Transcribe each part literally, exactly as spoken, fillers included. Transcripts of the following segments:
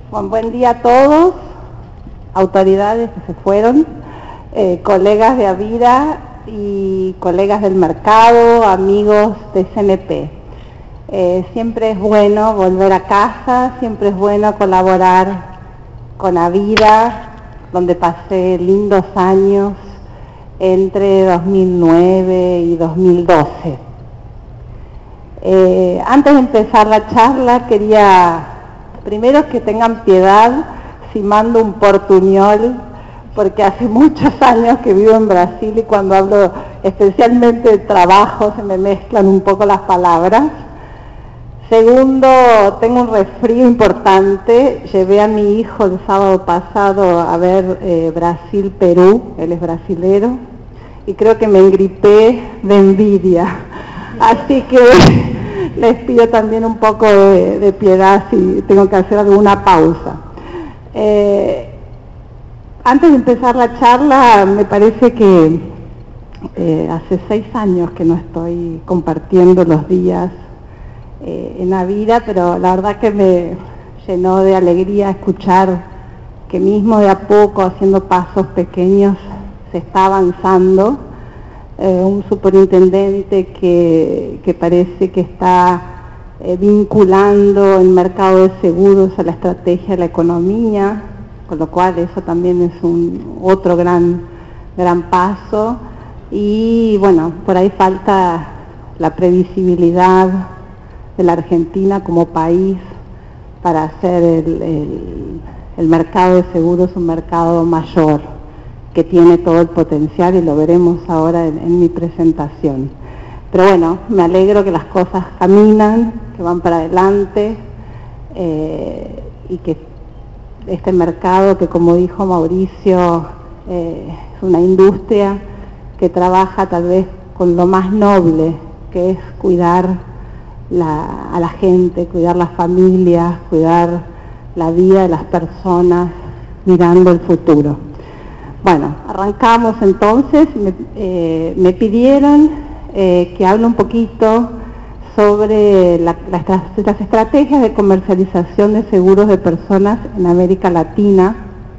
Bueno, buen día a todos, autoridades que se fueron, eh, colegas de Avira y colegas del mercado, amigos de C N P. Eh, siempre es bueno volver a casa, siempre es bueno colaborar con Avira, donde pasé lindos años entre dos mil nueve y dos mil doce. Eh, antes de empezar la charla quería primero que tengan piedad si mando un portuñol, porque hace muchos años que vivo en Brasil y cuando hablo especialmente de trabajo se me mezclan un poco las palabras. Segundo, tengo un resfrío importante, llevé a mi hijo el sábado pasado a ver eh, Brasil-Perú, él es brasilero, y creo que me engripé de envidia, así que les pido también un poco de, de piedad si tengo que hacer alguna pausa. Eh, antes de empezar la charla, me parece que eh, hace seis años que no estoy compartiendo los días eh, en Avira, pero la verdad que me llenó de alegría escuchar que mismo de a poco, haciendo pasos pequeños, se está avanzando. Eh, un superintendente que, que parece que está eh, vinculando el mercado de seguros a la estrategia de la economía, con lo cual eso también es un otro gran, gran paso. Y bueno, por ahí falta la previsibilidad de la Argentina como país para hacer el, el, el mercado de seguros un mercado mayor, que tiene todo el potencial y lo veremos ahora en, en mi presentación. Pero bueno, me alegro que las cosas caminan, que van para adelante eh, y que este mercado que, como dijo Mauricio, eh, es una industria que trabaja tal vez con lo más noble, que es cuidar la, a la gente, cuidar las familias, cuidar la vida de las personas, mirando el futuro. Bueno, arrancamos entonces. Me, eh, me pidieron eh, que hable un poquito sobre la, la, las estrategias de comercialización de seguros de personas en América Latina.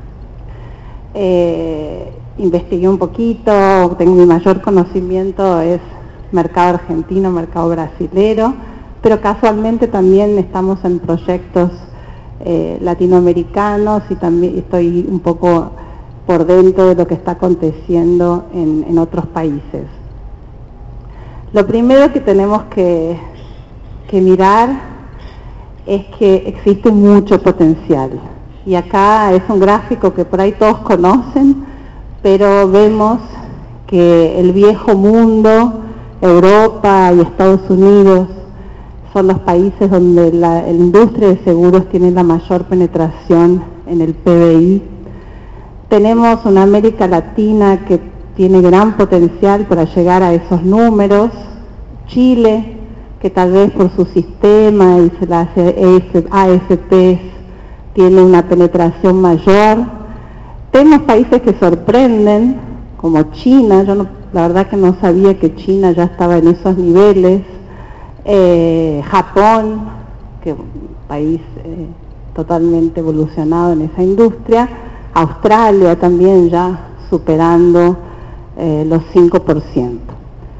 Eh, investigué un poquito, tengo mi mayor conocimiento es mercado argentino, mercado brasilero, pero casualmente también estamos en proyectos eh, latinoamericanos y también estoy un poco por dentro de lo que está aconteciendo en, en otros países. Lo primero que tenemos que, que mirar es que existe mucho potencial. Y acá es un gráfico que por ahí todos conocen, pero vemos que el viejo mundo, Europa y Estados Unidos, son los países donde la, la industria de seguros tiene la mayor penetración en el P B I. Tenemos una América Latina que tiene gran potencial para llegar a esos números. Chile, que tal vez por su sistema y las A F P tiene una penetración mayor. Tenemos países que sorprenden, como China. Yo no, la verdad que no sabía que China ya estaba en esos niveles. Eh, Japón, que es un país eh, totalmente evolucionado en esa industria. Australia también ya superando eh, los cinco por ciento.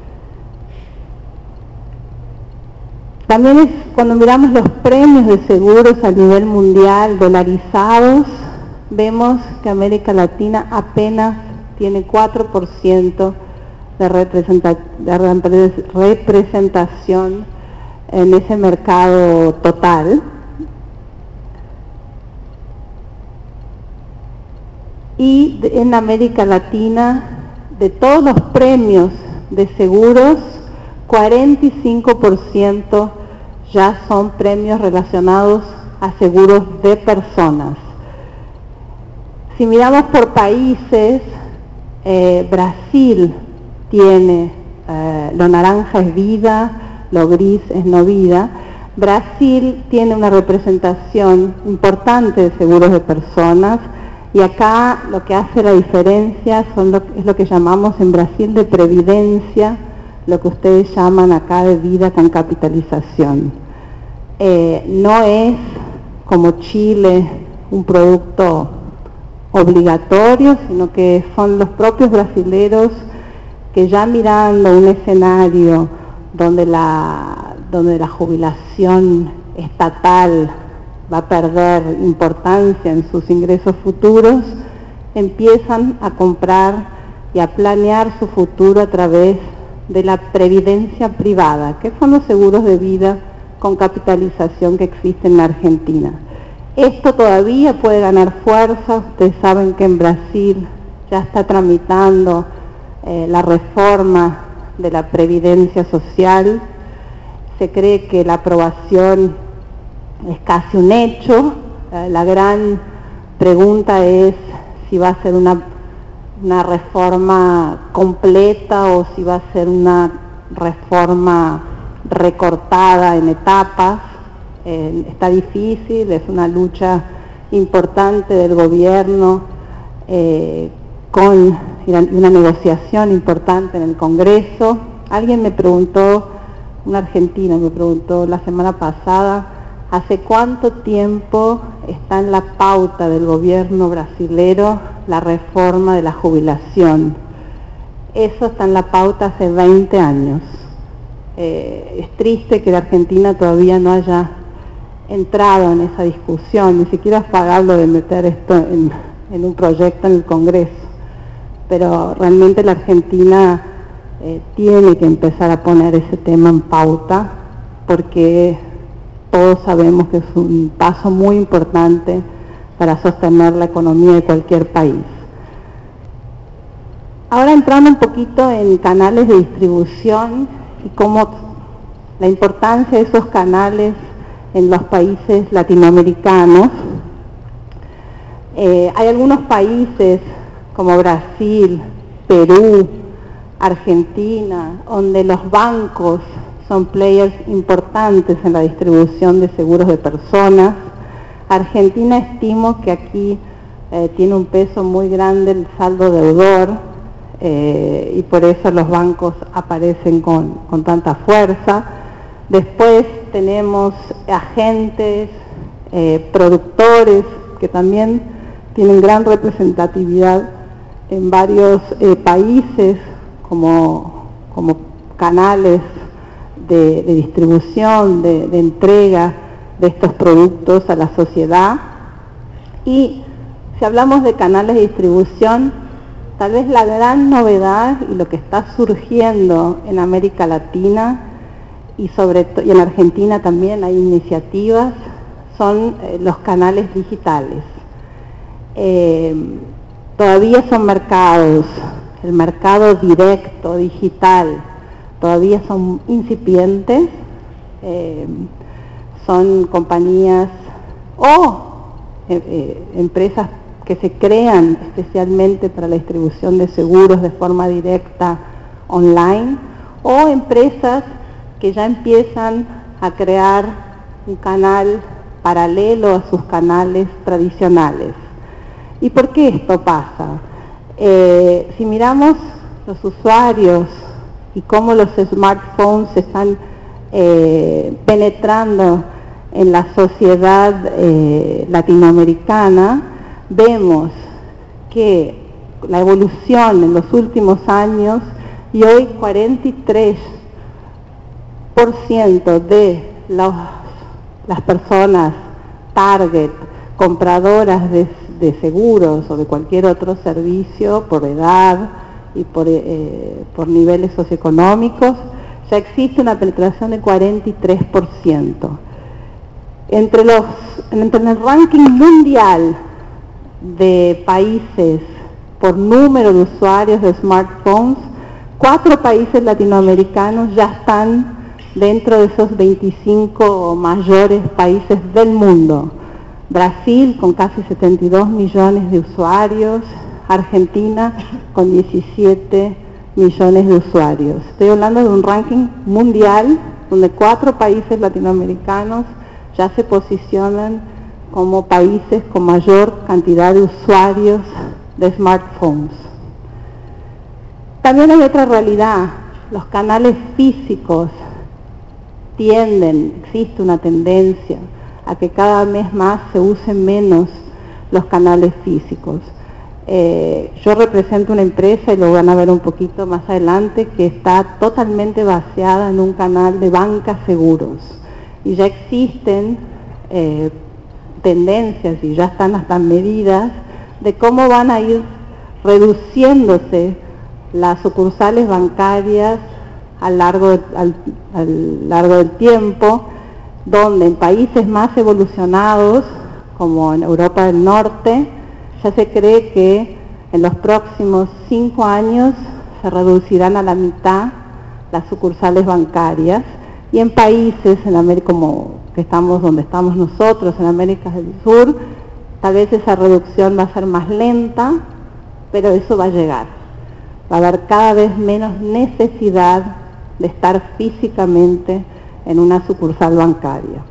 También es cuando miramos los premios de seguros a nivel mundial dolarizados, vemos que América Latina apenas tiene cuatro por ciento de, representa de representación en ese mercado total. Y en América Latina, de todos los premios de seguros, cuarenta y cinco por ciento ya son premios relacionados a seguros de personas. Si miramos por países, eh, Brasil tiene, eh, lo naranja es vida, lo gris es no vida. Brasil tiene una representación importante de seguros de personas. Y acá lo que hace la diferencia son lo, es lo que llamamos en Brasil de previdencia, lo que ustedes llaman acá de vida con capitalización. Eh, no es como Chile un producto obligatorio, sino que son los propios brasileros que ya mirando un escenario donde la, donde la jubilación estatal va a perder importancia en sus ingresos futuros, empiezan a comprar y a planear su futuro a través de la previdencia privada, que son los seguros de vida con capitalización que existen en la Argentina. Esto todavía puede ganar fuerza. Ustedes saben que en Brasil ya está tramitando eh, la reforma de la previdencia social. Se cree que la aprobación es casi un hecho. Eh, la gran pregunta es si va a ser una, una reforma completa o si va a ser una reforma recortada en etapas. Eh, está difícil, es una lucha importante del gobierno eh, con una negociación importante en el Congreso. Alguien me preguntó, un argentino me preguntó la semana pasada, ¿hace cuánto tiempo está en la pauta del gobierno brasilero la reforma de la jubilación? Eso está en la pauta hace veinte años. Eh, es triste que la Argentina todavía no haya entrado en esa discusión, ni siquiera es pagable de meter esto en, en un proyecto en el Congreso, pero realmente la Argentina eh, tiene que empezar a poner ese tema en pauta, porque todos sabemos que es un paso muy importante para sostener la economía de cualquier país. Ahora entrando un poquito en canales de distribución y cómo la importancia de esos canales en los países latinoamericanos. Eh, hay algunos países como Brasil, Perú, Argentina, donde los bancos son players importantes en la distribución de seguros de personas. Argentina estimo que aquí eh, tiene un peso muy grande el saldo deudor eh, y por eso los bancos aparecen con, con tanta fuerza. Después tenemos agentes, eh, productores que también tienen gran representatividad en varios eh, países como, como canales de, de distribución, de, de entrega de estos productos a la sociedad. Y si hablamos de canales de distribución, tal vez la gran novedad y lo que está surgiendo en América Latina y sobre todo, y en Argentina también hay iniciativas, son eh, los canales digitales. Eh, todavía son mercados, el mercado directo, digital, todavía son incipientes, eh, son compañías o eh, eh, empresas que se crean especialmente para la distribución de seguros de forma directa online, o empresas que ya empiezan a crear un canal paralelo a sus canales tradicionales. ¿Y por qué esto pasa? Eh, si miramos los usuarios y cómo los smartphones están eh, penetrando en la sociedad eh, latinoamericana, vemos que la evolución en los últimos años, y hoy cuarenta y tres por ciento de los, las personas target, compradoras de, de seguros o de cualquier otro servicio por edad y por, eh, por niveles socioeconómicos, ya existe una penetración de cuarenta y tres por ciento. Entre, los, entre el ranking mundial de países por número de usuarios de smartphones, cuatro países latinoamericanos ya están dentro de esos veinticinco mayores países del mundo. Brasil con casi setenta y dos millones de usuarios, Argentina con diecisiete millones de usuarios. Estoy hablando de un ranking mundial donde cuatro países latinoamericanos ya se posicionan como países con mayor cantidad de usuarios de smartphones. También hay otra realidad, los canales físicos tienden, existe una tendencia a que cada vez más se usen menos los canales físicos. Eh, yo represento una empresa, y lo van a ver un poquito más adelante, que está totalmente baseada en un canal de banca seguros. Y ya existen eh, tendencias y ya están hasta medidas de cómo van a ir reduciéndose las sucursales bancarias a largo, al, al largo del tiempo, donde en países más evolucionados, como en Europa del Norte, ya se cree que en los próximos cinco años se reducirán a la mitad las sucursales bancarias, y en países en América, como que estamos donde estamos nosotros, en América del Sur, tal vez esa reducción va a ser más lenta, pero eso va a llegar. Va a haber cada vez menos necesidad de estar físicamente en una sucursal bancaria.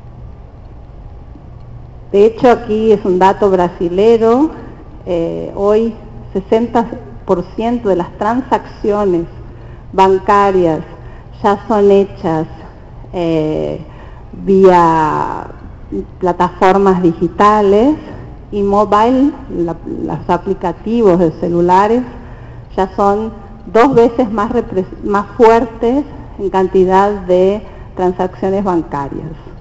De hecho, aquí es un dato brasilero, eh, hoy sesenta por ciento de las transacciones bancarias ya son hechas eh, vía plataformas digitales, y mobile, la, los aplicativos de celulares, ya son dos veces más, más fuertes en cantidad de transacciones bancarias.